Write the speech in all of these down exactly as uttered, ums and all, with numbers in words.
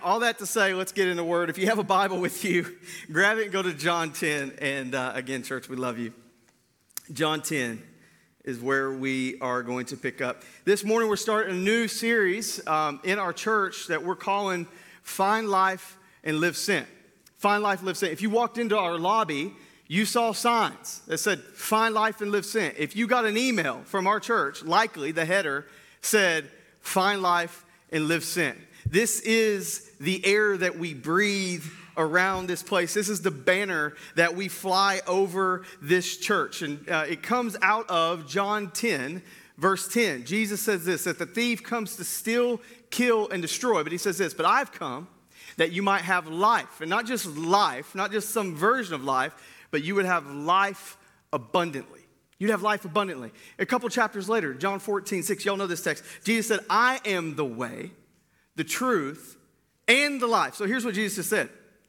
All that to say, let's get in the Word. If you have a Bible with you, grab it and go to John ten. And uh, again, church, we love you. John ten is where we are going to pick up. This morning, we're starting a new series um, in our church that we're calling Find Life and Live Sent. Find Life, Live Sent. If you walked into our lobby, you saw signs that said, Find Life and Live Sent. If you got an email from our church, likely the header said, Find Life and Live Sent. This is the air that we breathe around this place. This is the banner that we fly over this church. And uh, it comes out of John ten, verse ten. Jesus says this, that the thief comes to steal, kill, and destroy. But he says this, but I've come that you might have life. And not just life, not just some version of life, but you would have life abundantly. You'd have life abundantly. A couple chapters later, John fourteen, six, y'all know this text. Jesus said, I am the way, the truth, and the life. So here's what Jesus said.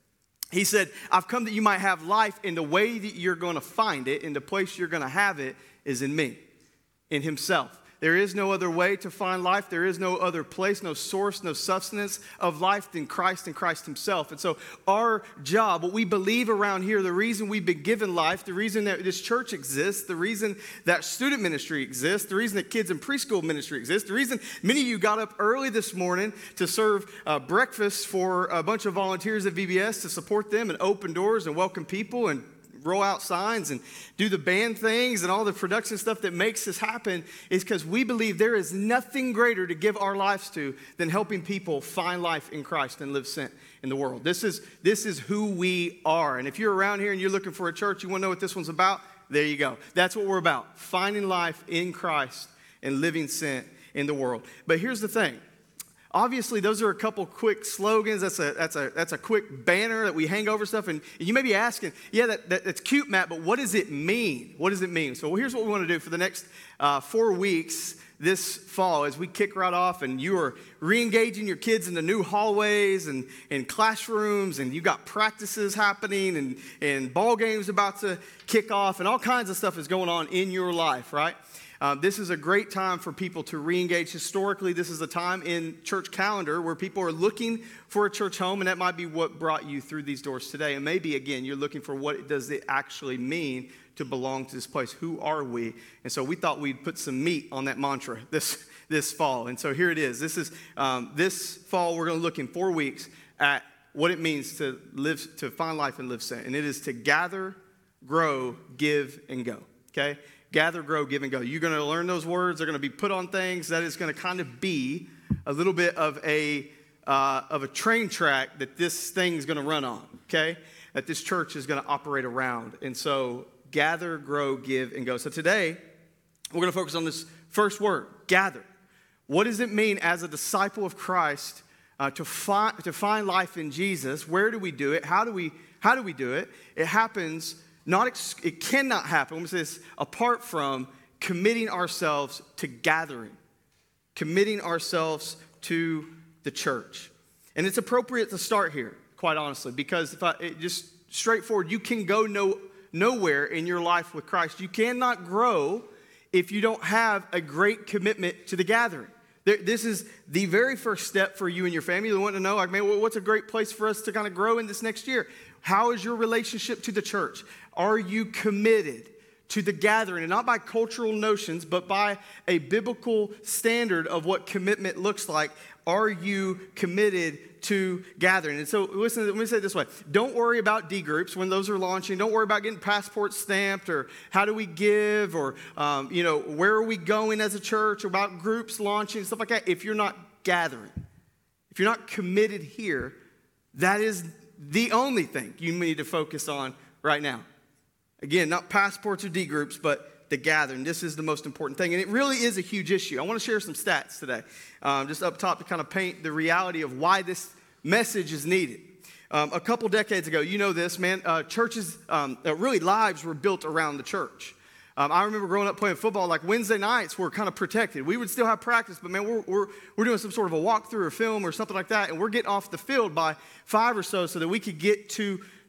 He said, I've come that you might have life, and the way that you're going to find it, and the place you're going to have it, is in me, in himself. There is no other way to find life. There is no other place, no source, no substance of life than Christ and Christ himself. And so our job, what we believe around here, the reason we've been given life, the reason that this church exists, the reason that student ministry exists, the reason that kids in preschool ministry exists, the reason many of you got up early this morning to serve uh, breakfast for a bunch of volunteers at V B S to support them and open doors and welcome people and roll out signs and do the band things and all the production stuff that makes this happen is because we believe there is nothing greater to give our lives to than helping people find life in Christ and live sent in the world. This is, this is who we are. And if you're around here and you're looking for a church, you want to know what this one's about? There you go. That's what we're about, finding life in Christ and living sent in the world. But here's the thing. Obviously, those are a couple quick slogans. That's a that's a that's a quick banner that we hang over stuff. And you may be asking, yeah, that, that that's cute, Matt, but what does it mean? What does it mean? So here's what we want to do for the next uh, four weeks this fall as we kick right off, and you are re-engaging your kids in the new hallways and in classrooms, and you got practices happening, and and ball games about to kick off, and all kinds of stuff is going on in your life, right? Uh, this is a great time for people to re-engage. Historically, this is a time in church calendar where people are looking for a church home, and that might be what brought you through these doors today. And maybe, again, you're looking for what does it actually mean to belong to this place. Who are we? And so we thought we'd put some meat on that mantra this, this fall. And so here it is. This is um, this fall, we're going to look in four weeks at what it means to live, to find life and live sent. And it is to gather, grow, give, and go. Okay? Gather, grow, give, and go. You're going to learn those words. They're going to be put on things. That is going to kind of be a little bit of a uh, of a train track that this thing's going to run on, okay? That this church is going to operate around. And so gather, grow, give, and go. So today, we're going to focus on this first word, gather. What does it mean as a disciple of Christ uh, to, find, to find life in Jesus? Where do we do it? How do we, how do we do it? It happens... Not ex- it cannot happen, let me say this, apart from committing ourselves to gathering, committing ourselves to the church. And it's appropriate to start here, quite honestly, because if I it just straightforward, you can go no, nowhere in your life with Christ. You cannot grow if you don't have a great commitment to the gathering. There, this is the very first step for you and your family. You want to know, like, man, what's a great place for us to kind of grow in this next year? How is your relationship to the church? Are you committed to the gathering? And not by cultural notions, but by a biblical standard of what commitment looks like. Are you committed to gathering? And so, listen, let me say it this way. Don't worry about D groups when those are launching. Don't worry about getting passports stamped or how do we give or, um, you know, where are we going as a church or about groups launching, stuff like that. If you're not gathering, if you're not committed here, that is the only thing you need to focus on right now. Again, not passports or D groups, but the gathering. This is the most important thing. And it really is a huge issue. I want to share some stats today, um, just up top to kind of paint the reality of why this message is needed. Um, a couple decades ago, you know this, man, uh, churches, um, uh, really lives were built around the church. Um, I remember growing up playing football, like Wednesday nights were kind of protected. We would still have practice, but man, we're, we're, we're doing some sort of a walkthrough or film or something like that, and we're getting off the field by five or so so that we could get to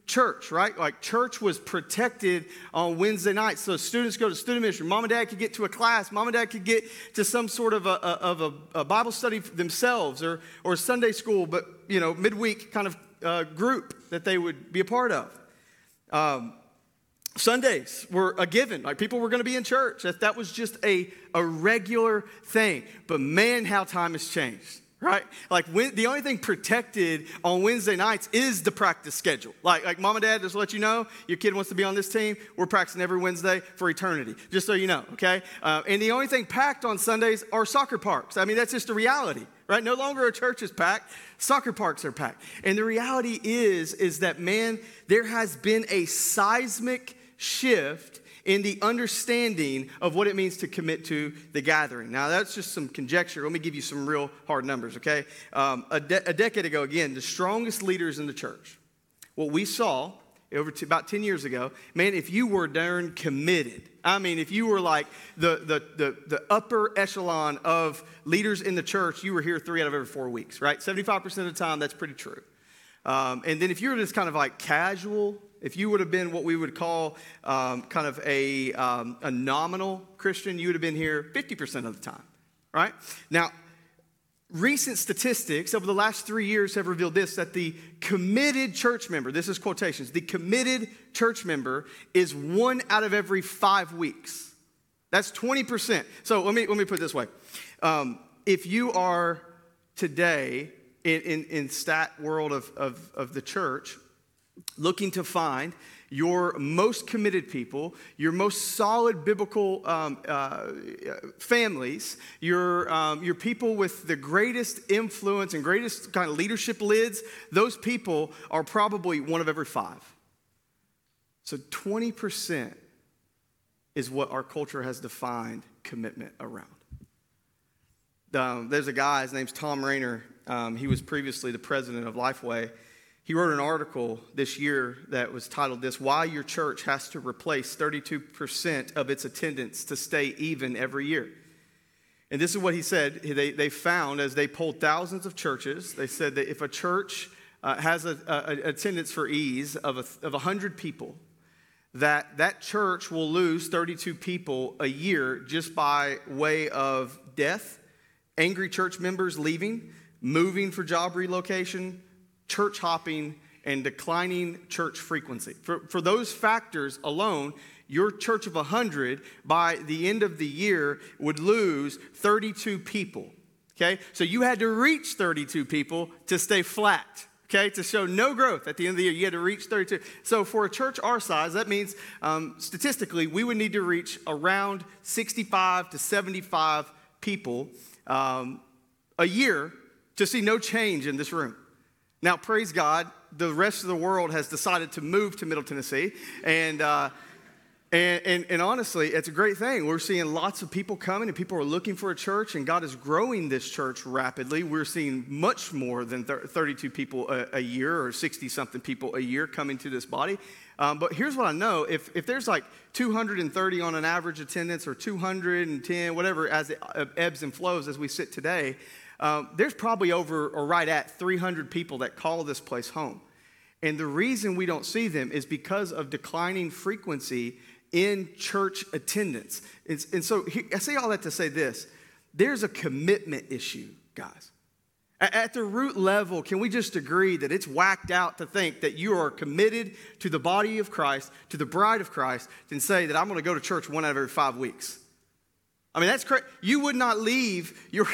church, right? Like church was protected on Wednesday nights. So students go to student ministry. Mom and dad could get to a class. Mom and dad could get to some sort of a, of a, a Bible study themselves or, or Sunday school, but, you know, midweek kind of uh, group that they would be a part of. Um, Sundays were a given. Like people were going to be in church. That, that was just a, a regular thing. But man, how time has changed. Right? Like when, the only thing protected on Wednesday nights is the practice schedule. Like, like mom and dad, just to let you know, your kid wants to be on this team. We're practicing every Wednesday for eternity, just so you know, okay? Uh, and the only thing packed on Sundays are soccer parks. I mean, that's just a reality, right? No longer a church is packed. Soccer parks are packed. And the reality is, is that, man, there has been a seismic shift in the understanding of what it means to commit to the gathering. Now, that's just some conjecture. Let me give you some real hard numbers, okay? Um, a, de- a decade ago, again, the strongest leaders in the church, what we saw over to about ten years ago, man, if you were darn committed, I mean, if you were like the, the, the, the upper echelon of leaders in the church, you were here three out of every four weeks, right? seventy-five percent of the time, that's pretty true. Um, and then if you were just kind of like casual, if you would have been what we would call um, kind of a, um, a nominal Christian, you would have been here fifty percent of the time, right? Now, recent statistics over the last three years have revealed this, that the committed church member, this is quotations, the committed church member is one out of every five weeks. That's twenty percent. So let me, let me put it this way. Um, if you are today in, in, in stat world of, of, of the church, looking to find your most committed people, your most solid biblical um, uh, families, your, um, your people with the greatest influence and greatest kind of leadership lids, those people are probably one of every five. So twenty percent is what our culture has defined commitment around. Um, there's a guy, his name's Tom Rainer. Um, he was previously the president of Lifeway. He wrote an article this year that was titled this, Why Your Church Has to Replace thirty-two percent of Its Attendance to Stay Even Every Year. And this is what he said. They, they found, as they polled thousands of churches, they said that if a church uh, has an attendance for ease of, a, of one hundred people, that that church will lose thirty-two people a year just by way of death, angry church members leaving, moving for job relocation, church hopping, and declining church frequency. For, for those factors alone, your church of one hundred by the end of the year would lose thirty-two people, okay? So you had to reach thirty-two people to stay flat, okay? To show no growth at the end of the year, you had to reach thirty-two. So for a church our size, that means um, statistically, we would need to reach around sixty-five to seventy-five people um, a year to see no change in this room. Now, praise God, the rest of the world has decided to move to Middle Tennessee, and, uh, and, and, and honestly, it's a great thing. We're seeing lots of people coming, and people are looking for a church, and God is growing this church rapidly. We're seeing much more than thirty-two people a, a year or sixty-something people a year coming to this body. Um, but here's what I know. If, if there's like two hundred thirty on an average attendance or two hundred ten, whatever, as it ebbs and flows as we sit today, Um, there's probably over or right at three hundred people that call this place home. And the reason we don't see them is because of declining frequency in church attendance. And, and so he, I say all that to say this. There's a commitment issue, guys. At, at the root level, can we just agree that it's whacked out to think that you are committed to the body of Christ, to the bride of Christ, and say that I'm going to go to church one out of every five weeks? I mean, that's crazy. You would not leave your...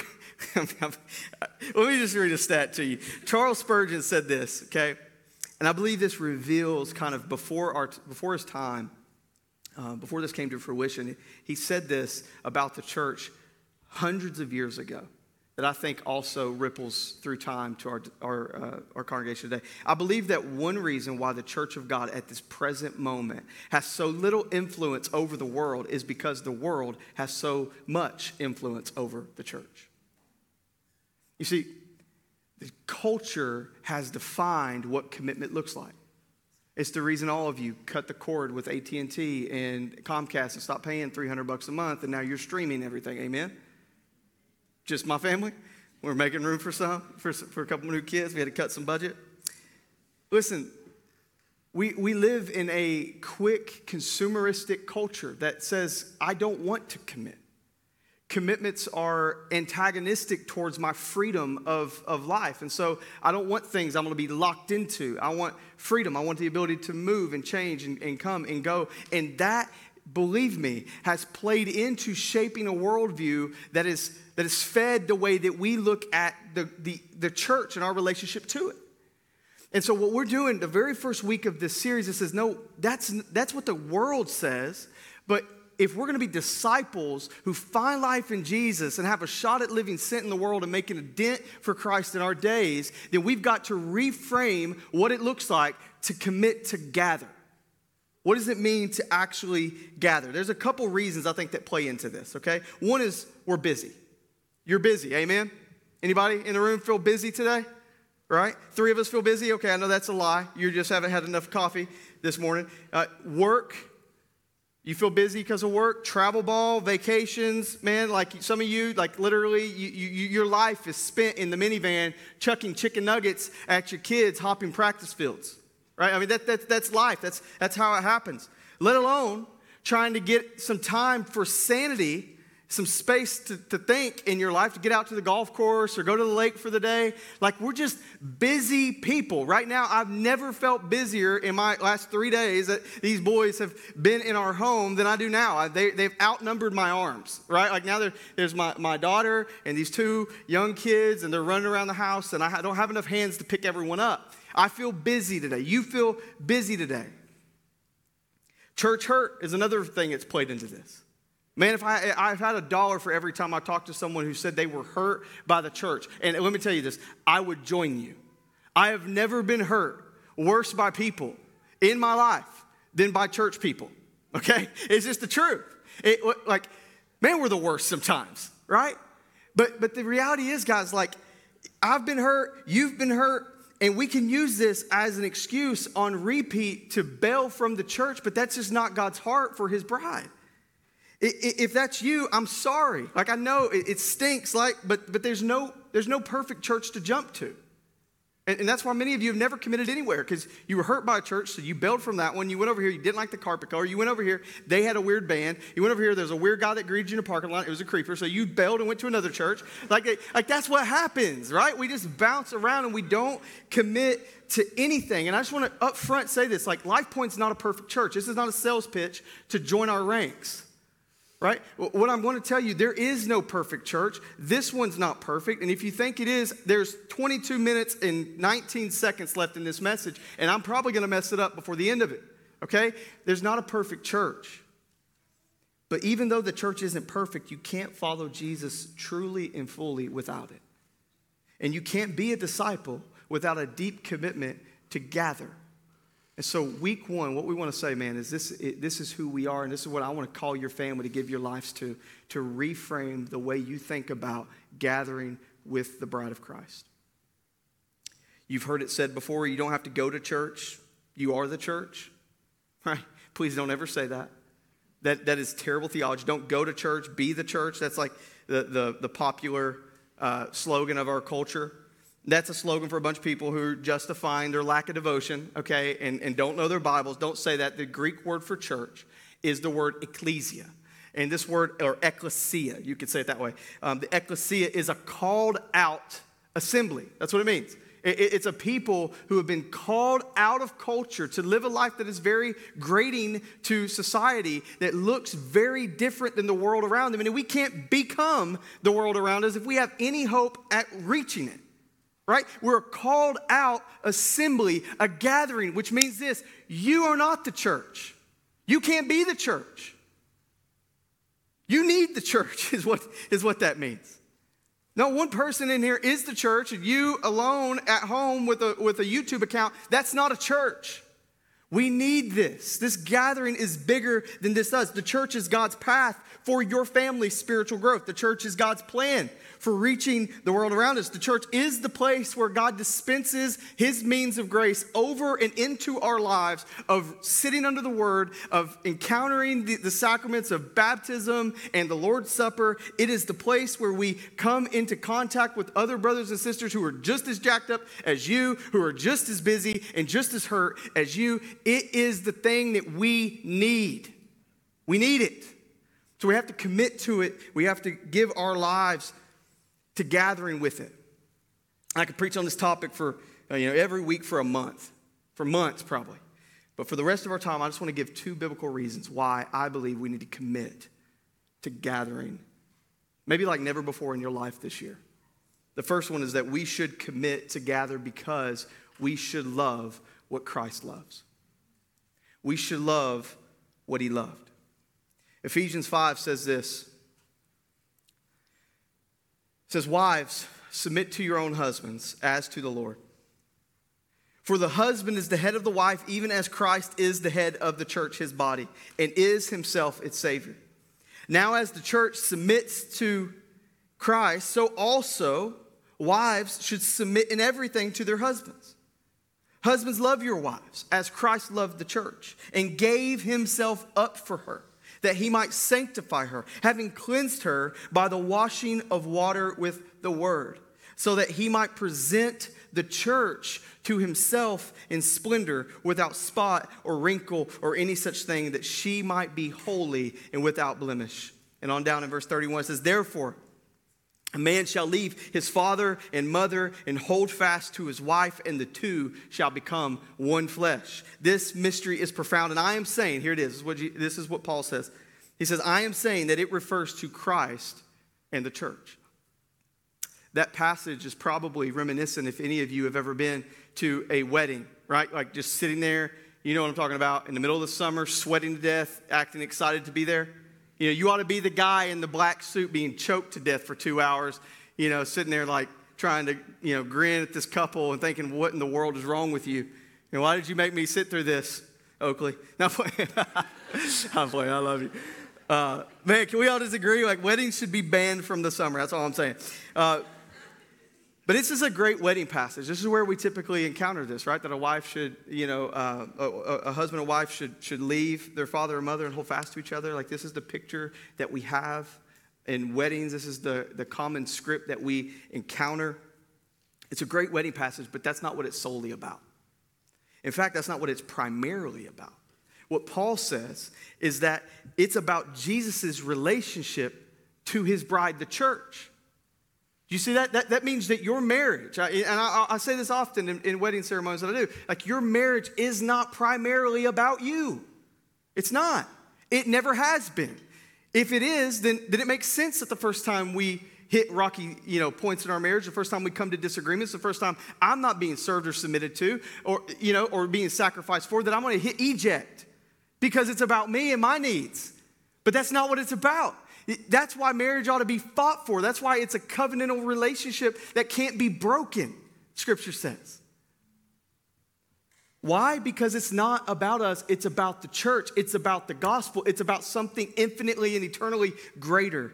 Let me just read a stat to you. Charles Spurgeon said this, okay? And I believe this reveals kind of before our before his time, uh, before this came to fruition, he said this about the church hundreds of years ago that I think also ripples through time to our, our, uh, our congregation today. I believe that one reason why the church of God at this present moment has so little influence over the world is because the world has so much influence over the church. You see, the culture has defined what commitment looks like. It's the reason all of you cut the cord with A T and T and Comcast and stopped paying three hundred bucks a month, and now you're streaming everything. Amen? Just my family? We're making room for some, for, for a couple new kids. We had to cut some budget. Listen, We, we live in a quick consumeristic culture that says, I don't want to commit. Commitments are antagonistic towards my freedom of, of life. And so I don't want things I'm going to be locked into. I want freedom. I want the ability to move and change and, and come and go. And that, believe me, has played into shaping a worldview that is, that is fed the way that we look at the, the, the church and our relationship to it. And so what we're doing the very first week of this series, it says, no, that's, that's what the world says, but if we're going to be disciples who find life in Jesus and have a shot at living sent in the world and making a dent for Christ in our days, then we've got to reframe what it looks like to commit to gather. What does it mean to actually gather? There's a couple reasons I think that play into this, okay? One is we're busy. You're busy, amen? Anybody in the room feel busy today? Right? Three of us feel busy? Okay, I know that's a lie. You just haven't had enough coffee this morning. Uh, work. You feel busy because of work, travel ball, vacations, man, like some of you, like literally you, you, your life is spent in the minivan chucking chicken nuggets at your kids hopping practice fields, right? I mean, that, that, that's life. That's, that's how it happens. Let alone trying to get some time for sanity, some space to, to think in your life, to get out to the golf course or go to the lake for the day. Like, we're just busy people. Right now, I've never felt busier in my last three days that these boys have been in our home than I do now. They, they've outnumbered my arms, right? Like, now there, there's my, my daughter and these two young kids, and they're running around the house, and I don't have enough hands to pick everyone up. I feel busy today. You feel busy today. Church hurt is another thing that's played into this. Man, if I, I've had a dollar for every time I talked to someone who said they were hurt by the church. And let me tell you this, I would join you. I have never been hurt worse by people in my life than by church people, okay? It's just the truth. It, like, man, we're the worst sometimes, right? But, but the reality is, guys, like, I've been hurt, you've been hurt, and we can use this as an excuse on repeat to bail from the church, but that's just not God's heart for his bride. If that's you, I'm sorry. Like, I know it stinks, like, but but there's no there's no perfect church to jump to. And, and that's why many of you have never committed anywhere, because you were hurt by a church, so you bailed from that one. You went over here, you didn't like the carpet color. You went over here, they had a weird band. You went over here, there's a weird guy that greeted you in a parking lot. It was a creeper, so you bailed and went to another church. Like, like that's what happens, right? We just bounce around and we don't commit to anything. And I just want to up front say this, like, Life Point's not a perfect church. This is not a sales pitch to join our ranks. Right? What I'm going to tell you, there is no perfect church. This one's not perfect. And if you think it is, there's twenty-two minutes and nineteen seconds left in this message. And I'm probably going to mess it up before the end of it. Okay? There's not a perfect church. But even though the church isn't perfect, you can't follow Jesus truly and fully without it. And you can't be a disciple without a deep commitment to gather. And so week one, what we want to say, man, is this, it, this is who we are, and this is what I want to call your family to give your lives to, to reframe the way you think about gathering with the bride of Christ. You've heard it said before, you don't have to go to church. You are the church. Right? Please don't ever say that. That, that is terrible theology. Don't go to church, be the church. That's like the, the, the popular uh, slogan of our culture. That's a slogan for a bunch of people who are justifying their lack of devotion, okay, and, and don't know their Bibles. Don't say that. The Greek word for church is the word ecclesia. And this word, or ecclesia, you could say it that way. Um, the ecclesia is a called out assembly. That's what it means. It, it's a people who have been called out of culture to live a life that is very grating to society, that looks very different than the world around them. And we can't become the world around us if we have any hope at reaching it. Right? We're a called out assembly, a gathering, which means this: you are not the church. You can't be the church. You need the church is what, is what that means. No one person in here is the church, and you alone at home with a, with a YouTube account, that's not a church. We need this. This gathering is bigger than this does. The church is God's path for your family's spiritual growth. The church is God's plan for reaching the world around us. The church is the place where God dispenses his means of grace over and into our lives, of sitting under the word, of encountering the, the sacraments of baptism and the Lord's Supper. It is the place where we come into contact with other brothers and sisters who are just as jacked up as you, who are just as busy and just as hurt as you. it is the thing that we need. We need it. So we have to commit to it. We have to give our lives to gathering with it. I could preach on this topic for, you know, every week for a month, for months probably. But for the rest of our time, I just want to give two biblical reasons why I believe we need to commit to gathering, maybe like never before in your life this year. The first one is that we should commit to gather because we should love what Christ loves. We should love what he loved. Ephesians five says this. It says, wives, submit to your own husbands as to the Lord. For the husband is the head of the wife, even as Christ is the head of the church, his body, and is himself its Savior. Now as the church submits to Christ, so also wives should submit in everything to their husbands. Husbands, love your wives as Christ loved the church and gave himself up for her, that he might sanctify her, having cleansed her by the washing of water with the word, so that he might present the church to himself in splendor, without spot or wrinkle or any such thing, that she might be holy and without blemish. And on down in verse thirty-one, it says, therefore, a man shall leave his father and mother and hold fast to his wife, and the two shall become one flesh. This mystery is profound, and I am saying, here it is, this is what, you, this is what Paul says. He says, I am saying that it refers to Christ and the church. That passage is probably reminiscent if any of you have ever been to a wedding, right? Like just sitting there, you know what I'm talking about, in the middle of the summer, sweating to death, acting excited to be there. You know, you ought to be the guy in the black suit being choked to death for two hours, you know, sitting there like trying to, you know, grin at this couple and thinking, what in the world is wrong with you? You know, why did you make me sit through this, Oakley? No, I'm playing. I'm playing. I love you. Uh, man, can we all just agree? Like, weddings should be banned from the summer. That's all I'm saying. Uh, but this is a great wedding passage. This is where we typically encounter this, right? That a wife should, you know, uh, a, a husband and wife should, should leave their father and mother and hold fast to each other. Like, this is the picture that we have in weddings. This is the, the common script that we encounter. It's a great wedding passage, but that's not what it's solely about. In fact, that's not what it's primarily about. What Paul says is that it's about Jesus' relationship to his bride, the church. You see that? That, that means that your marriage, I, and I, I say this often in, in wedding ceremonies that I do, like your marriage is not primarily about you. It's not. It never has been. If it is, then, then it makes sense that the first time we hit rocky, you know, points in our marriage, the first time we come to disagreements, the first time I'm not being served or submitted to, or, you know, or being sacrificed for, that I'm going to hit eject because it's about me and my needs. But that's not what it's about. That's why marriage ought to be fought for. That's why it's a covenantal relationship that can't be broken, Scripture says. Why? Because it's not about us. It's about the church. It's about the gospel. It's about something infinitely and eternally greater.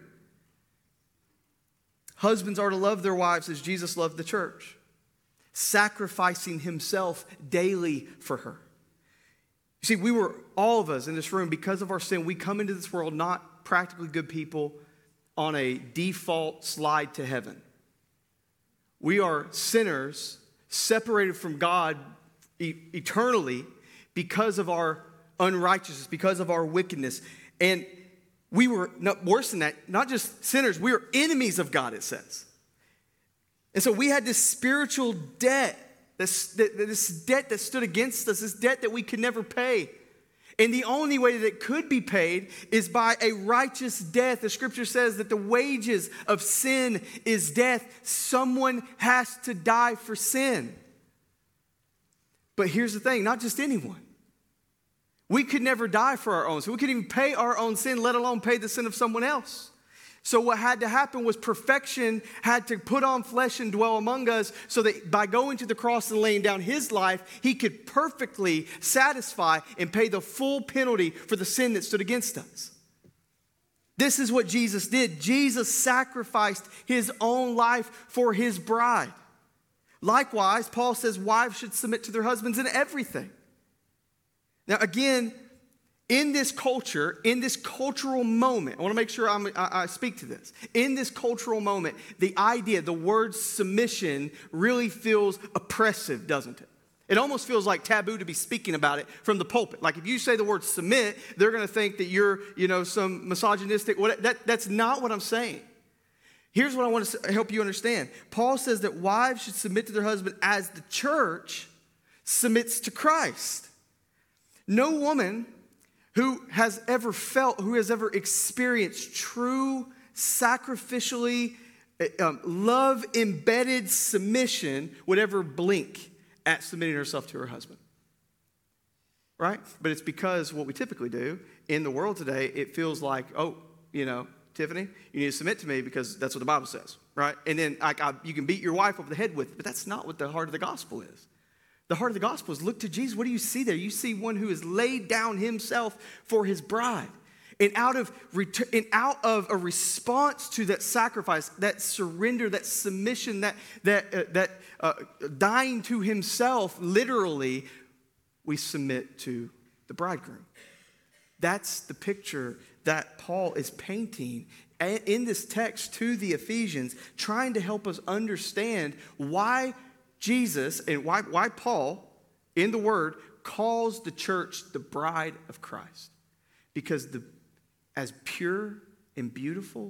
Husbands are to love their wives as Jesus loved the church, sacrificing himself daily for her. You see, we were, all of us in this room, because of our sin, we come into this world not practically good people on a default slide to heaven. We are sinners separated from God e- eternally because of our unrighteousness, because of our wickedness. And we were, not worse than that, not just sinners, we were enemies of God, it says. And so we had this spiritual debt, this, this debt that stood against us, this debt that we could never pay. And the only way that it could be paid is by a righteous death. The Scripture says that the wages of sin is death. Someone has to die for sin. But here's the thing, not just anyone. We could never die for our own sin. We couldn't even pay our own sin, let alone pay the sin of someone else. So what had to happen was perfection had to put on flesh and dwell among us, so that by going to the cross and laying down his life, he could perfectly satisfy and pay the full penalty for the sin that stood against us. This is what Jesus did. Jesus sacrificed his own life for his bride. Likewise, Paul says wives should submit to their husbands in everything. Now again, in this culture, in this cultural moment, I want to make sure I'm, I, I speak to this. In this cultural moment, the idea, the word submission really feels oppressive, doesn't it? It almost feels like taboo to be speaking about it from the pulpit. Like if you say the word submit, they're going to think that you're, you know, some misogynistic. What, that, that's not what I'm saying. Here's what I want to help you understand. Paul says that wives should submit to their husband as the church submits to Christ. No woman who has ever felt, who has ever experienced true, sacrificially, um, love-embedded submission would ever blink at submitting herself to her husband. Right? But it's because what we typically do in the world today, it feels like, oh, you know, Tiffany, you need to submit to me because that's what the Bible says, right? And then like, I, you can beat your wife over the head with it, but that's not what the heart of the gospel is. The heart of the gospel is look to Jesus. What do you see there? You see one who has laid down himself for his bride. And out of, and out of a response to that sacrifice, that surrender, that submission, that, that, uh, that uh, dying to himself, literally, we submit to the bridegroom. That's the picture that Paul is painting in this text to the Ephesians, trying to help us understand why Jesus and why, why Paul, in the Word, calls the church the bride of Christ. Because the, as pure and beautiful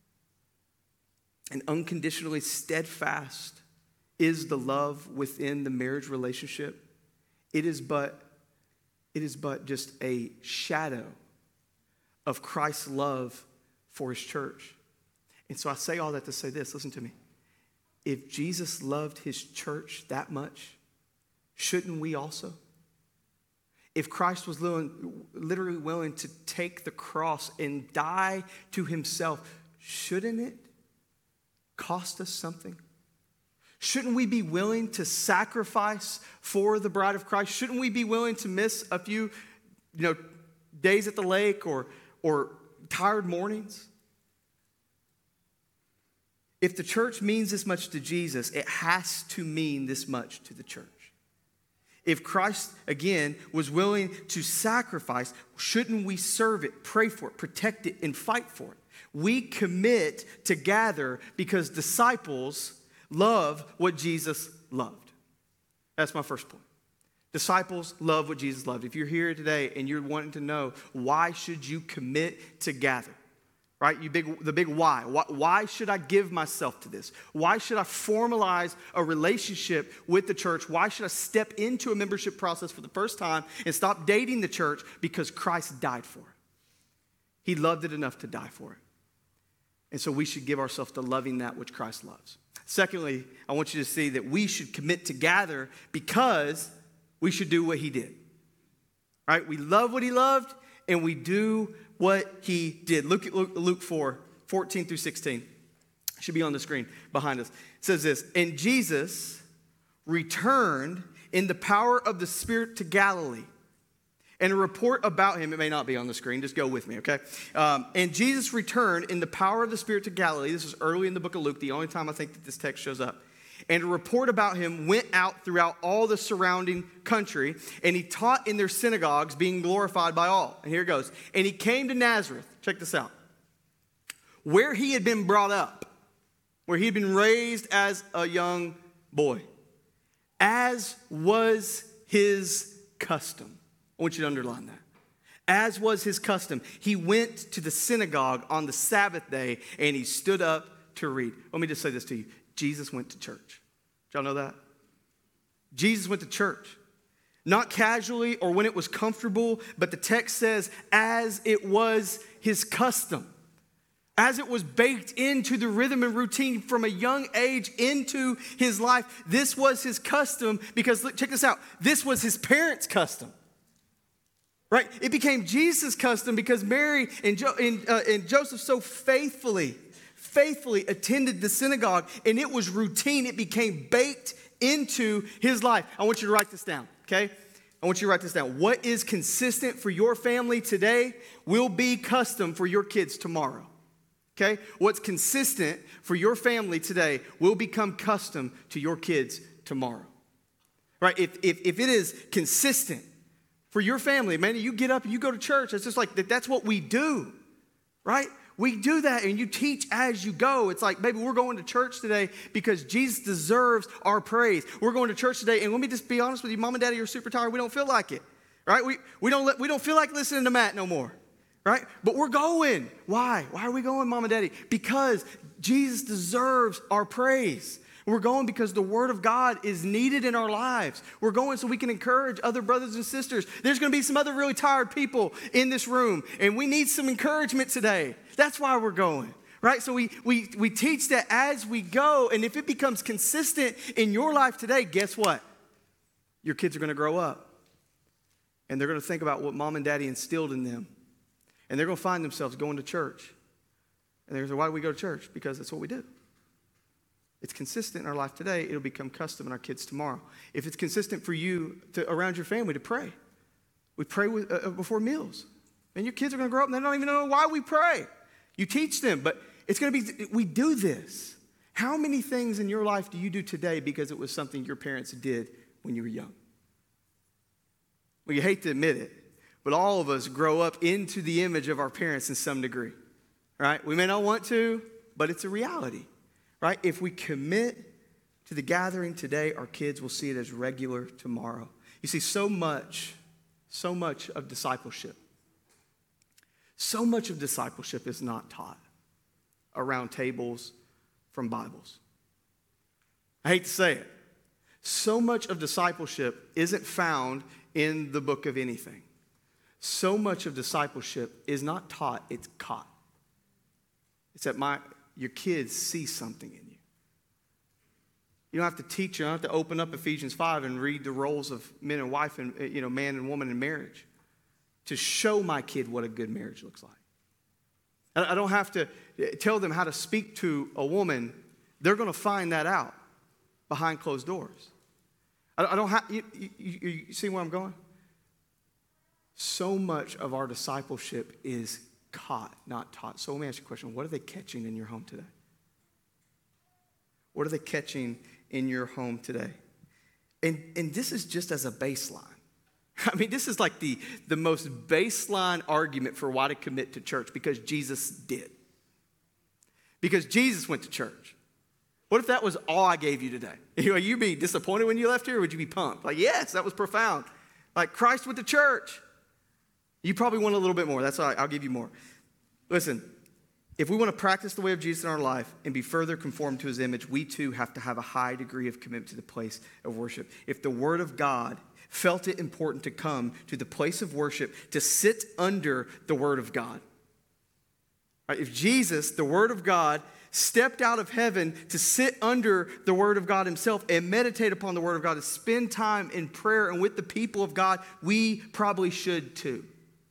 and unconditionally steadfast is the love within the marriage relationship, it is but, it is but just a shadow of Christ's love for his church. And so I say all that to say this, listen to me. If Jesus loved his church that much, shouldn't we also? If Christ was willing, literally willing to take the cross and die to himself, shouldn't it cost us something? Shouldn't we be willing to sacrifice for the bride of Christ? Shouldn't we be willing to miss a few, you know, days at the lake or or tired mornings? If the church means this much to Jesus, it has to mean this much to the church. If Christ, again, was willing to sacrifice, shouldn't we serve it, pray for it, protect it, and fight for it? We commit to gather because disciples love what Jesus loved. That's my first point. Disciples love what Jesus loved. If you're here today and you're wanting to know why should you commit to gather, right? You big, the big why. why. Why should I give myself to this? Why should I formalize a relationship with the church? Why should I step into a membership process for the first time and stop dating the church? Because Christ died for it. He loved it enough to die for it. And so we should give ourselves to loving that which Christ loves. Secondly, I want you to see that we should commit to gather because we should do what he did, right? We love what he loved, and we do what he did. Look at Luke four, fourteen through sixteen. It should be on the screen behind us. It says this, and Jesus returned in the power of the Spirit to Galilee. And a report about him, it may not be on the screen, just go with me, okay? Um, and Jesus returned in the power of the Spirit to Galilee. This is early in the book of Luke, the only time I think that this text shows up. And a report about him went out throughout all the surrounding country, and he taught in their synagogues, being glorified by all. And here it goes. And he came to Nazareth, check this out, where he had been brought up, where he had been raised as a young boy, as was his custom. I want you to underline that. As was his custom, he went to the synagogue on the Sabbath day, and he stood up to read. Let me just say this to you. Jesus went to church. Did y'all know that? Jesus went to church. Not casually or when it was comfortable, but the text says, as it was his custom. As it was baked into the rhythm and routine from a young age into his life. This was his custom because, look, check this out. This was his parents' custom. Right? It became Jesus' custom because Mary and, jo- and, uh, and Joseph so faithfully faithfully attended the synagogue, and it was routine. It became baked into his life. I want you to write this down, okay? I want you to write this down. What is consistent for your family today will be custom for your kids tomorrow, okay? What's consistent for your family today will become custom to your kids tomorrow, right? If, if, if it is consistent for your family, man, you get up and you go to church. It's just like, that's what we do, right? We do that, and you teach as you go. It's like, baby, we're going to church today because Jesus deserves our praise. We're going to church today, and let me just be honest with you, mom and daddy are super tired. We don't feel like it, right? We, we, don't, we don't feel like listening to Matt no more, right? But we're going. Why? Why are we going, mom and daddy? Because Jesus deserves our praise. We're going because the word of God is needed in our lives. We're going so we can encourage other brothers and sisters. There's going to be some other really tired people in this room, and we need some encouragement today. That's why we're going, right? So we, we, we teach that as we go, and if it becomes consistent in your life today, guess what? Your kids are going to grow up, and they're going to think about what mom and daddy instilled in them, and they're going to find themselves going to church. And they're going to say, why do we go to church? Because that's what we do. It's consistent in our life today. It'll become custom in our kids tomorrow. If it's consistent for you to, around your family to pray, we pray with, uh, before meals. And your kids are going to grow up and they don't even know why we pray. You teach them, but it's going to be, we do this. How many things in your life do you do today because it was something your parents did when you were young? Well, you hate to admit it, but all of us grow up into the image of our parents in some degree, right? We may not want to, but it's a reality. Right? If we commit to the gathering today, our kids will see it as regular tomorrow. You see, so much, so much of discipleship, so much of discipleship is not taught around tables from Bibles. I hate to say it. So much of discipleship isn't found in the book of anything. So much of discipleship is not taught, it's caught. It's that my... your kids see something in you. You don't have to teach, you don't have to open up Ephesians five and read the roles of men and wife and, you know, man and woman in marriage to show my kid what a good marriage looks like. I don't have to tell them how to speak to a woman. They're going to find that out behind closed doors. I don't have, you, you, you see where I'm going? So much of our discipleship is caught, not taught. So let me ask you a question. What are they catching in your home today? What are they catching in your home today? And, and this is just as a baseline. I mean, this is like the, the most baseline argument for why to commit to church, because Jesus did. Because Jesus went to church. What if that was all I gave you today? Would you be disappointed when you left here, or would you be pumped? Like, yes, that was profound. Like, Christ went to church. You probably want a little bit more. That's all right. I'll give you more. Listen, if we want to practice the way of Jesus in our life and be further conformed to his image, we too have to have a high degree of commitment to the place of worship. If the word of God felt it important to come to the place of worship, to sit under the word of God. Right? If Jesus, the word of God, stepped out of heaven to sit under the word of God himself and meditate upon the word of God, to spend time in prayer and with the people of God, we probably should too.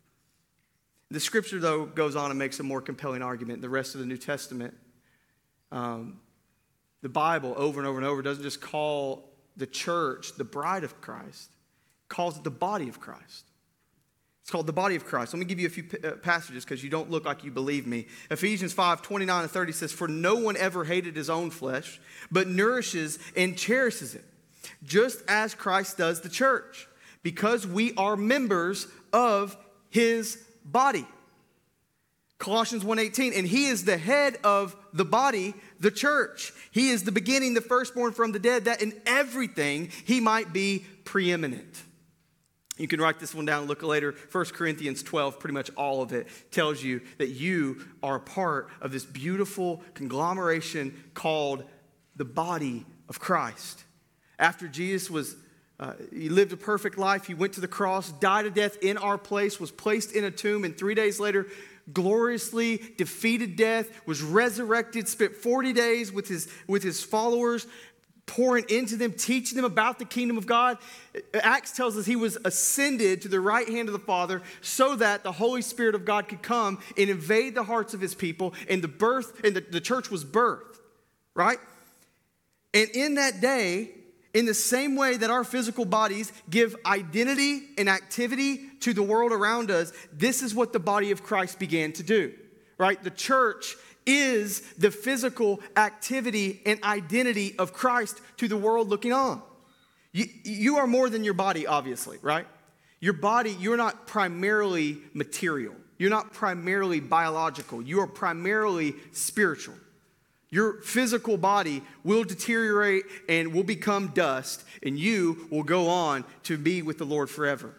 The scripture, though, goes on and makes a more compelling argument. The rest of the New Testament, um, the Bible, over and over and over, doesn't just call the church the bride of Christ. It calls it the body of Christ. It's called the body of Christ. Let me give you a few p- uh, passages because you don't look like you believe me. Ephesians five, twenty-nine and thirty says, "For no one ever hated his own flesh, but nourishes and cherishes it, just as Christ does the church, because we are members of his body." Colossians one eighteen, "And he is the head of the body, the church. He is the beginning, the firstborn from the dead, that in everything he might be preeminent." You can write this one down and look later. First Corinthians twelve, pretty much all of it tells you that you are a part of this beautiful conglomeration called the body of Christ. After Jesus was Uh, he lived a perfect life. He went to the cross, died a death in our place, was placed in a tomb, and three days later, gloriously defeated death, was resurrected, spent forty days with his, with his followers, pouring into them, teaching them about the kingdom of God. Acts tells us he was ascended to the right hand of the Father so that the Holy Spirit of God could come and invade the hearts of his people, and the birth, and the, the church was birthed, right? And in that day, in the same way that our physical bodies give identity and activity to the world around us, this is what the body of Christ began to do, right? The church is the physical activity and identity of Christ to the world looking on. You, you are more than your body, obviously, right? Your body, you're not primarily material. You're not primarily biological. You are primarily spiritual. Your physical body will deteriorate and will become dust, and you will go on to be with the Lord forever.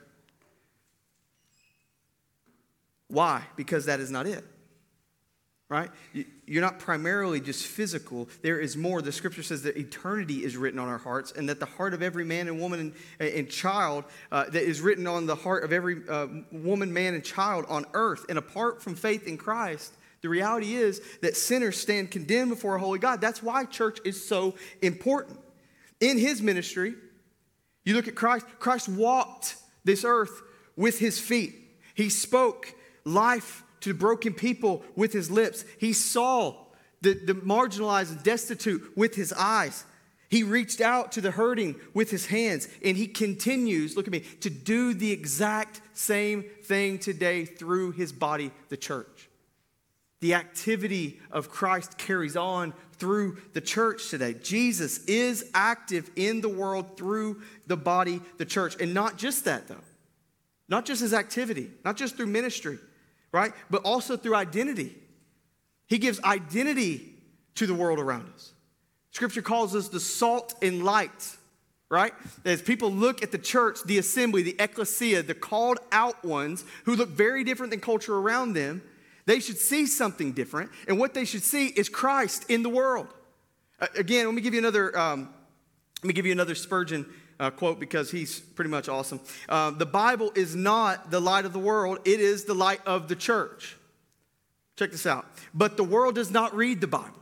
Why? Because that is not it. Right? You're not primarily just physical. There is more. The scripture says that eternity is written on our hearts, and that the heart of every man and woman and, and child uh, that is written on the heart of every uh, woman, man, and child on earth. And apart from faith in Christ, the reality is that sinners stand condemned before a holy God. That's why church is so important. In his ministry, you look at Christ. Christ walked this earth with his feet. He spoke life to broken people with his lips. He saw the, the marginalized and destitute with his eyes. He reached out to the hurting with his hands. And he continues, look at me, to do the exact same thing today through his body, the church. The activity of Christ carries on through the church today. Jesus is active in the world through the body, the church. And not just that, though. Not just his activity, not just through ministry, right? But also through identity. He gives identity to the world around us. Scripture calls us the salt and light, right? As people look at the church, the assembly, the ecclesia, the called out ones who look very different than culture around them, they should see something different. And what they should see is Christ in the world. Uh, again, let me give you another, um, let me give you another Spurgeon Uh, quote, because he's pretty much awesome. Uh, the Bible is not the light of the world. It is the light of the church. Check this out. But the world does not read the Bible.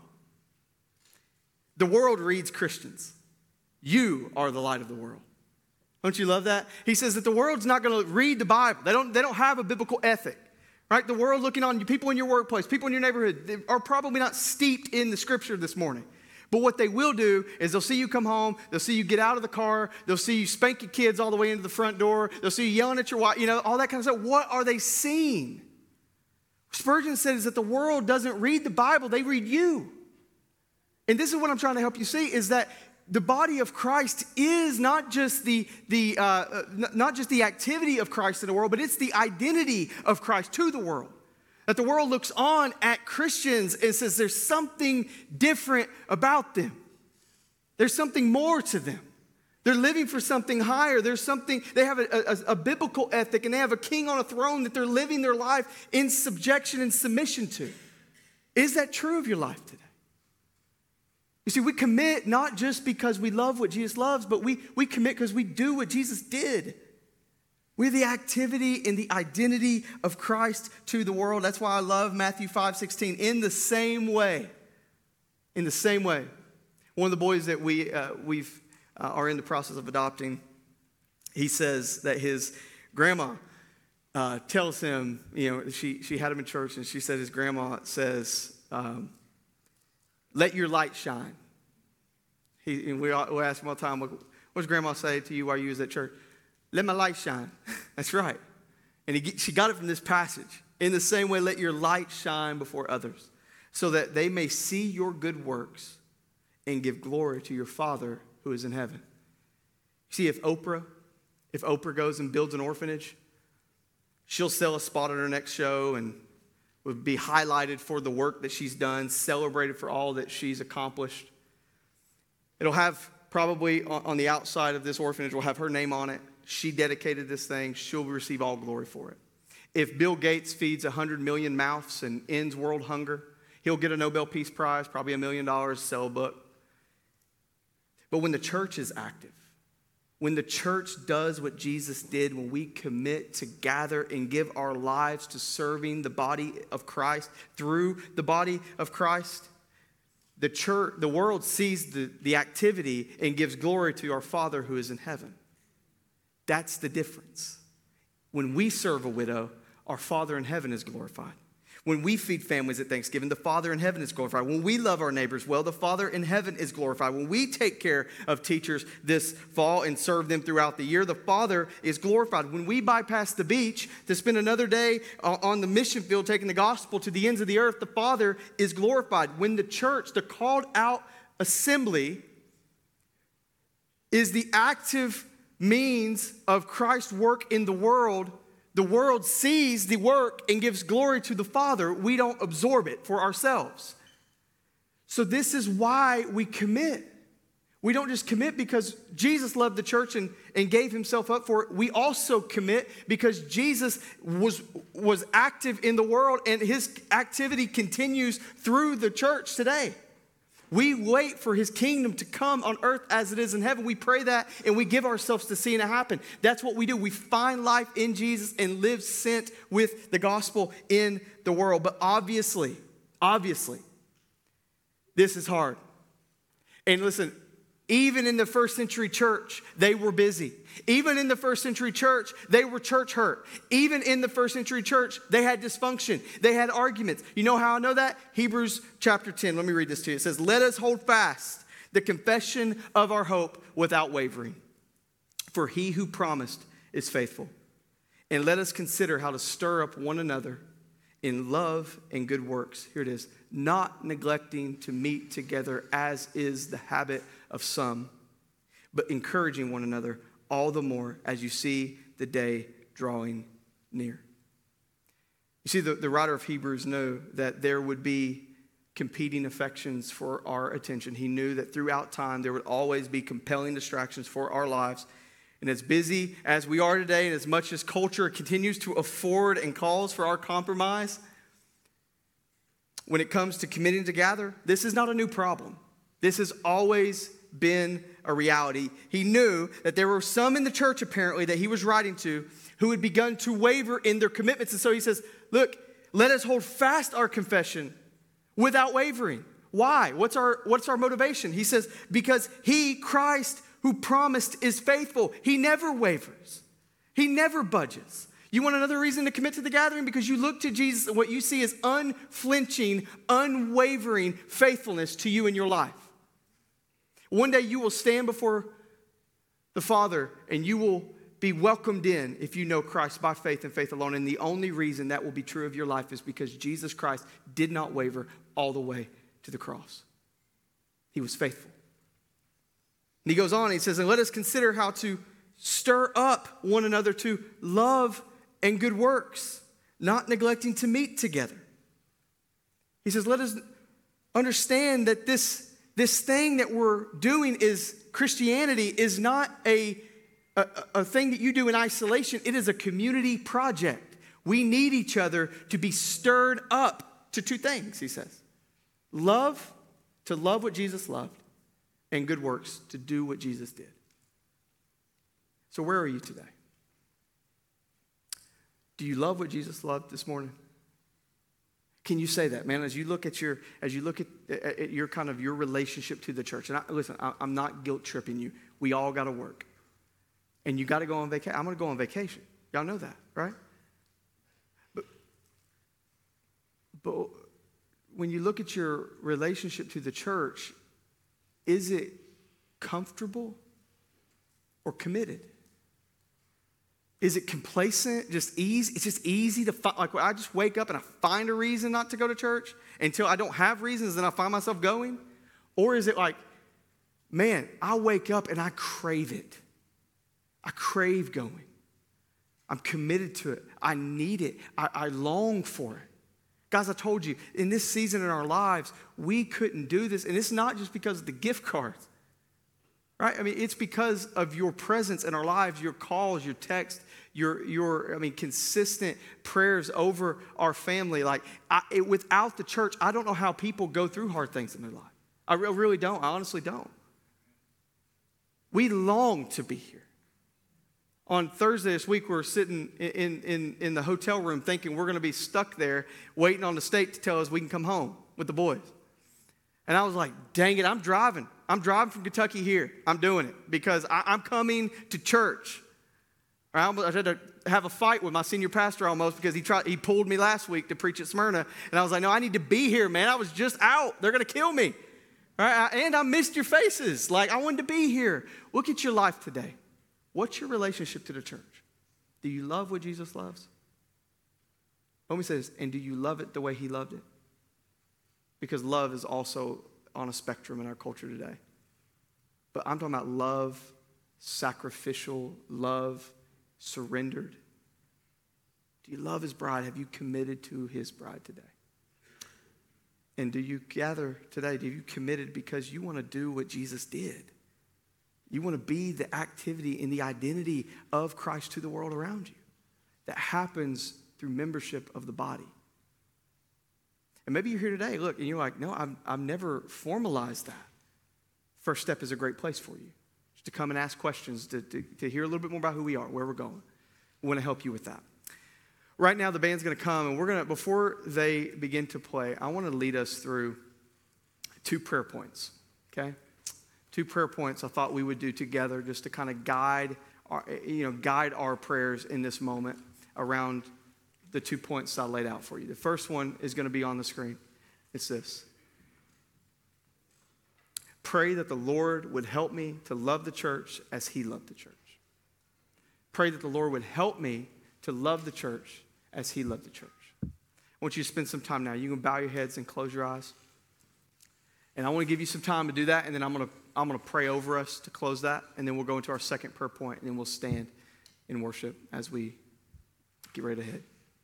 The world reads Christians. You are the light of the world. Don't you love that? He says that the world's not going to read the Bible. They don't, they don't have a biblical ethic. Right? The world looking on you, people in your workplace, people in your neighborhood, they are probably not steeped in the scripture this morning. But what they will do is they'll see you come home, they'll see you get out of the car, they'll see you spank your kids all the way into the front door, they'll see you yelling at your wife, you know, all that kind of stuff. What are they seeing? Spurgeon says that the world doesn't read the Bible, they read you. And this is what I'm trying to help you see, is that the body of Christ is not just the, the, uh, not just the activity of Christ in the world, but it's the identity of Christ to the world. That the world looks on at Christians and says there's something different about them. There's something more to them. They're living for something higher. There's something, they have a, a, a biblical ethic, and they have a king on a throne that they're living their life in subjection and submission to. Is that true of your life today? You see, we commit not just because we love what Jesus loves, but we, we commit because we do what Jesus did. We're the activity and the identity of Christ to the world. That's why I love Matthew five sixteen. In the same way, in the same way, one of the boys that we uh, we've uh, are in the process of adopting, he says that his grandma uh, tells him, you know, she she had him in church, and she said his grandma says, um, "Let your light shine." He and we we ask him all the time, "What does grandma say to you while you was at church?" Let my light shine. That's right. And he, she got it from this passage. In the same way, let your light shine before others, so that they may see your good works and give glory to your Father who is in heaven. See, if Oprah, if Oprah goes and builds an orphanage, she'll sell a spot at her next show and would be highlighted for the work that she's done, celebrated for all that she's accomplished. It'll have probably on the outside of this orphanage, will have her name on it. She dedicated this thing. She'll receive all glory for it. If Bill Gates feeds one hundred million mouths and ends world hunger, he'll get a Nobel Peace Prize, probably a million dollars, sell a book. But when the church is active, when the church does what Jesus did, when we commit to gather and give our lives to serving the body of Christ through the body of Christ, the church, the world sees the, the activity and gives glory to our Father who is in heaven. That's the difference. When we serve a widow, our Father in heaven is glorified. When we feed families at Thanksgiving, the Father in heaven is glorified. When we love our neighbors well, the Father in heaven is glorified. When we take care of teachers this fall and serve them throughout the year, the Father is glorified. When we bypass the beach to spend another day on the mission field taking the gospel to the ends of the earth, the Father is glorified. When the church, the called out assembly, is the active means of Christ's work in the world, The world sees the work and gives glory to the Father. We don't absorb it for ourselves. So this is why we commit. We don't just commit because Jesus loved the church and, and gave himself up for it. We also commit because Jesus was, was active in the world and his activity continues through the church today. We wait for his kingdom to come on earth as it is in heaven. We pray that and we give ourselves to seeing it happen. That's what we do. We find life in Jesus and live sent with the gospel in the world. But obviously, obviously, this is hard. And listen, even in the first century church, they were busy. Even in the first century church, they were church hurt. Even in the first century church, they had dysfunction. They had arguments. You know how I know that? Hebrews chapter ten. Let me read this to you. It says, let us hold fast the confession of our hope without wavering. For he who promised is faithful. And let us consider how to stir up one another in love and good works. Here it is. Not neglecting to meet together as is the habit of some, but encouraging one another all the more as you see the day drawing near. You see, the, the writer of Hebrews knew that there would be competing affections for our attention. He knew that throughout time there would always be compelling distractions for our lives. And as busy as we are today, and as much as culture continues to afford and calls for our compromise, when it comes to committing to gather, this is not a new problem. This has always been a reality. He knew that there were some in the church, apparently, that he was writing to who had begun to waver in their commitments. And so he says, look, let us hold fast our confession without wavering. Why? What's our, what's our motivation? He says, because he, Christ, who promised is faithful. He never wavers. He never budges. You want another reason to commit to the gathering? Because you look to Jesus and what you see is unflinching, unwavering faithfulness to you in your life. One day you will stand before the Father and you will be welcomed in if you know Christ by faith and faith alone. And the only reason that will be true of your life is because Jesus Christ did not waver all the way to the cross. He was faithful. And he goes on, he says, and let us consider how to stir up one another to love and good works, not neglecting to meet together. He says, let us understand that this, this thing that we're doing is Christianity is not a, a, a thing that you do in isolation. It is a community project. We need each other to be stirred up to two things, he says. Love, to love what Jesus loved, and good works, to do what Jesus did. So where are you today? Do you love what Jesus loved this morning? Can you say that, man? As you look at your, as you look at, at your kind of your relationship to the church, and I, listen, I, I'm not guilt tripping you. We all got to work, and you got to go on vacation. I'm going to go on vacation. Y'all know that, right? But, but when you look at your relationship to the church, is it comfortable or committed? Is it complacent, just easy? It's just easy to find, like I just wake up and I find a reason not to go to church until I don't have reasons, then I find myself going? Or is it like, man, I wake up and I crave it. I crave going. I'm committed to it. I need it. I, I long for it. Guys, I told you, in this season in our lives, we couldn't do this. And it's not just because of the gift cards, right? I mean, it's because of your presence in our lives, your calls, your text, your, your I mean, consistent prayers over our family. Like, I, it, without the church, I don't know how people go through hard things in their life. I re- really don't. I honestly don't. We long to be here. On Thursday this week, we were sitting in, in, in the hotel room thinking we're going to be stuck there waiting on the state to tell us we can come home with the boys. And I was like, dang it, I'm driving. I'm driving from Kentucky here. I'm doing it because I, I'm coming to church. I, almost, I had to have a fight with my senior pastor almost because he tried. He pulled me last week to preach at Smyrna. And I was like, no, I need to be here, man. I was just out. They're going to kill me. Right? And I missed your faces. Like, I wanted to be here. Look at your life today. What's your relationship to the church? Do you love what Jesus loves? Homie says, and do you love it the way he loved it? Because love is also on a spectrum in our culture today. But I'm talking about love, sacrificial, love, surrendered. Do you love his bride? Have you committed to his bride today? And do you gather today, do you committed because you want to do what Jesus did? You want to be the activity and the identity of Christ to the world around you. That happens through membership of the body. And maybe you're here today, look, and you're like, no, I've, I've never formalized that. First Step is a great place for you. Just to come and ask questions, to, to, to hear a little bit more about who we are, where we're going. We want to help you with that. Right now, the band's going to come, and we're going to, before they begin to play, I want to lead us through two prayer points, okay? Two prayer points I thought we would do together just to kind of guide our, you know, guide our prayers in this moment around the two points I laid out for you. The first one is going to be on the screen. It's this. Pray that the Lord would help me to love the church as he loved the church. Pray that the Lord would help me to love the church as he loved the church. I want you to spend some time now. You can bow your heads and close your eyes. And I want to give you some time to do that, and then I'm going to I'm going to pray over us to close that, and then we'll go into our second prayer point, and then we'll stand in worship as we get ready to head.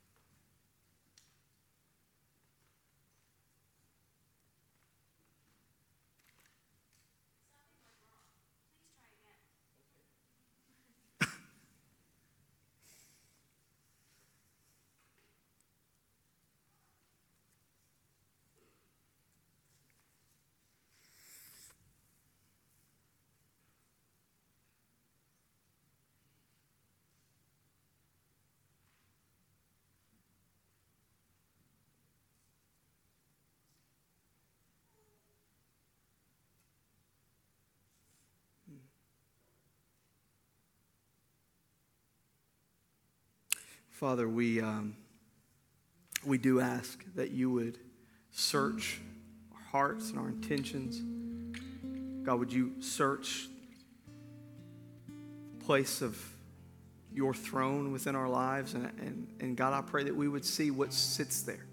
Father, we um, we do ask that you would search our hearts and our intentions. God, would you search the place of your throne within our lives? And, and, and God, I pray that we would see what sits there.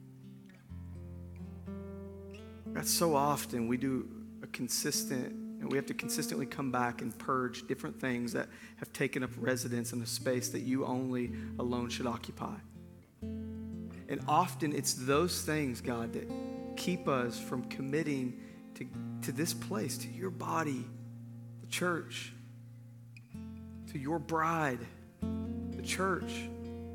God, so often we do a consistent And we have to consistently come back and purge different things that have taken up residence in a space that you only alone should occupy. And often it's those things, God, that keep us from committing to, to this place, to your body, the church, to your bride, the church.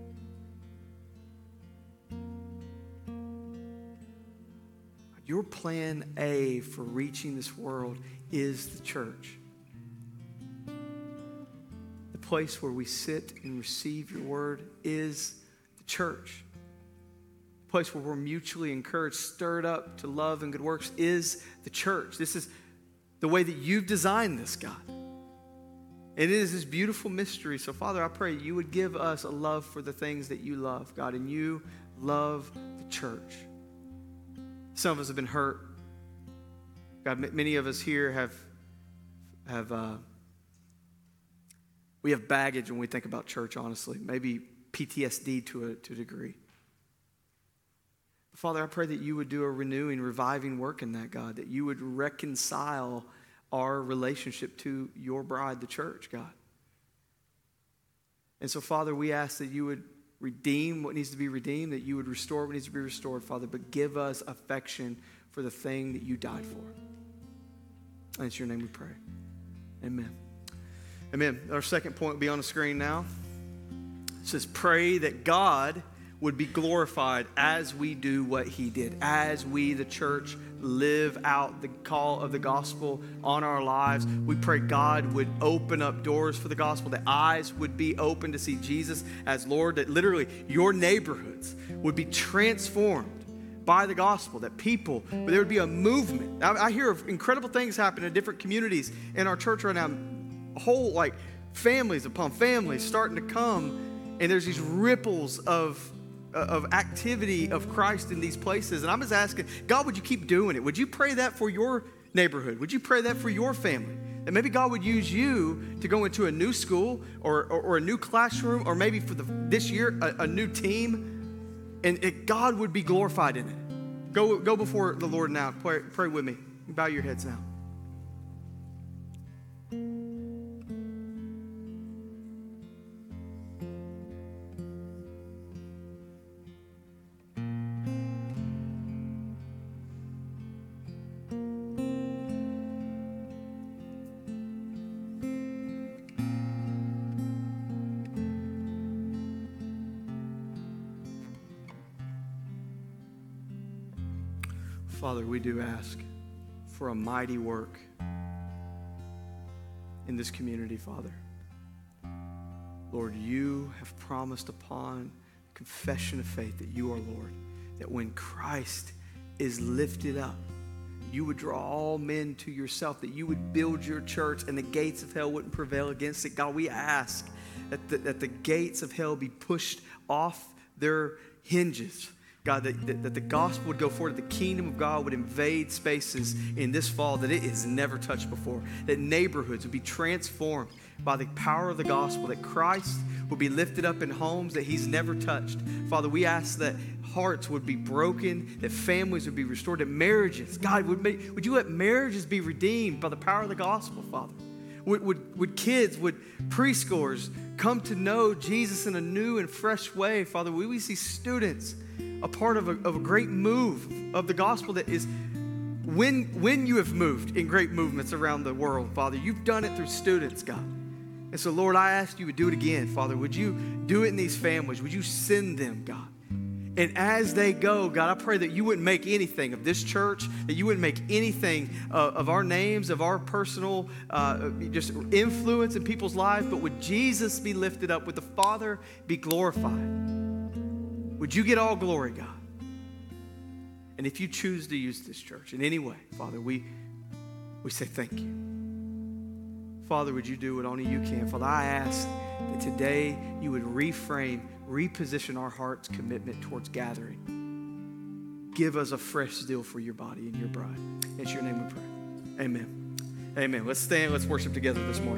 Your plan A for reaching this world is the church. The place where we sit and receive your word is the church. The place where we're mutually encouraged, stirred up to love and good works is the church. This is the way that you've designed this, God. And it is this beautiful mystery. So, Father, I pray you would give us a love for the things that you love, God, and you love the church. Some of us have been hurt. God, many of us here have, have uh, we have baggage when we think about church, honestly. Maybe P T S D to a, to a degree. Father, I pray that you would do a renewing, reviving work in that, God, that you would reconcile our relationship to your bride, the church, God. And so, Father, we ask that you would redeem what needs to be redeemed, that you would restore what needs to be restored, Father, but give us affection for the thing that you died for. And it's your name we pray. Amen. Amen. Our second point will be on the screen now. It says, pray that God would be glorified as we do what he did, as we, the church, live out the call of the gospel on our lives. We pray God would open up doors for the gospel, that eyes would be open to see Jesus as Lord, that literally your neighborhoods would be transformed by the gospel, that people, there would be a movement. I, I hear of incredible things happen in different communities in our church right now, whole like families upon families starting to come, and there's these ripples of of activity of Christ in these places. And I'm just asking, God, would you keep doing it? Would you pray that for your neighborhood? Would you pray that for your family? And maybe God would use you to go into a new school or, or, or a new classroom, or maybe for the, this year, a, a new team. And it, God would be glorified in it. Go, go before the Lord now. Pray, pray with me. Bow your heads now. Father, we do ask for a mighty work in this community, Father. Lord, you have promised upon confession of faith that you are Lord, that when Christ is lifted up, you would draw all men to yourself, that you would build your church and the gates of hell wouldn't prevail against it. God, we ask that the, that the gates of hell be pushed off their hinges. God, that, that, that the gospel would go forward, that the kingdom of God would invade spaces in this fall that it has never touched before, that neighborhoods would be transformed by the power of the gospel, that Christ would be lifted up in homes that he's never touched. Father, we ask that hearts would be broken, that families would be restored, that marriages, God, would, make, would you let marriages be redeemed by the power of the gospel, Father? Would, would, would kids, would preschoolers come to know Jesus in a new and fresh way, Father? Would we see students a part of a, of a great move of the gospel that is when, when you have moved in great movements around the world, Father, you've done it through students, God. And so, Lord, I ask you would do it again, Father. Would you do it in these families? Would you send them, God? And as they go, God, I pray that you wouldn't make anything of this church, that you wouldn't make anything uh, of our names, of our personal uh, just influence in people's lives, but would Jesus be lifted up? Would the Father be glorified? Would you get all glory, God? And if you choose to use this church in any way, Father, we, we say thank you. Father, would you do what only you can? Father, I ask that today you would reframe, reposition our heart's commitment towards gathering. Give us a fresh zeal for your body and your bride. In your name we pray. Amen. Amen. Let's stand. Let's worship together this morning.